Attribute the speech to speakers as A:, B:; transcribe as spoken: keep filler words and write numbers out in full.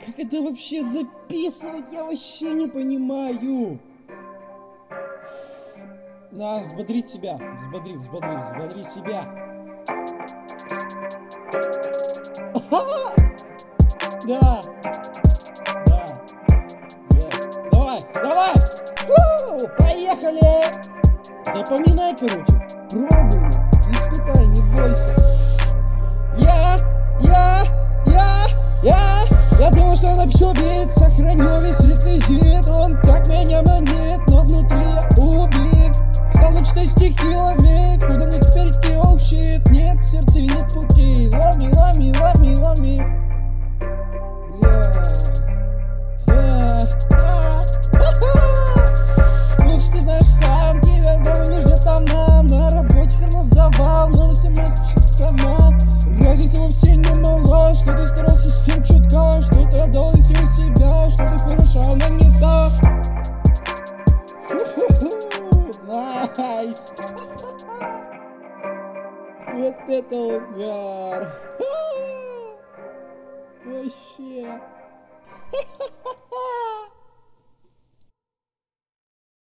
A: Как это вообще записывать, я вообще не понимаю. На, взбодрить себя. Взбодри, взбодри, взбодри себя. Да. Да. Да. Давай, давай. Фу, поехали. Запоминай, короче. Пробуй. Испытай, не бойся. Я, я, я, я. Я думал, что на пчелбит сохраню весь реквизит. Он так меня манит, но внутри я убит. Стал читать стихи, лови. Куда мне теперь идти, oh shit. Нет сердца, нет пути. Love me, love me, love me, love me. Лучше ты знаешь сам, тебя давно ждет там нам. На работе все равно завал, но все мозг пишет сама. Разница вовсе не мала, что ты старался всем чутка, что ты отдал всего себя, что ты хороша, но не так. Найс. Вот это угар. Вообще.